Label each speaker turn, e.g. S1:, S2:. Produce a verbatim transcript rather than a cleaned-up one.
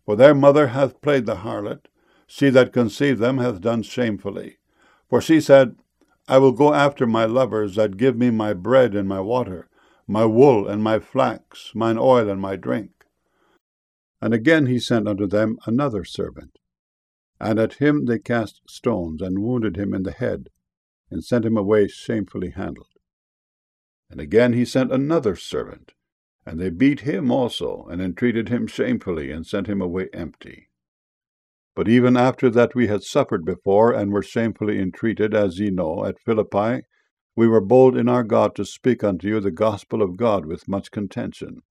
S1: For their mother hath played the harlot, she that conceived them hath done shamefully. For she said, I will go after my lovers that give me my bread and my water, my wool and my flax, mine oil and my drink. And again he sent unto them another servant. And at him they cast stones, and wounded him in the head, and sent him away shamefully handled. And again he sent another servant, and they beat him also, and entreated him shamefully, and sent him away empty. But even after that we had suffered before, and were shamefully entreated, as ye know, at Philippi, we were bold in our God to speak unto you the gospel of God with much contention.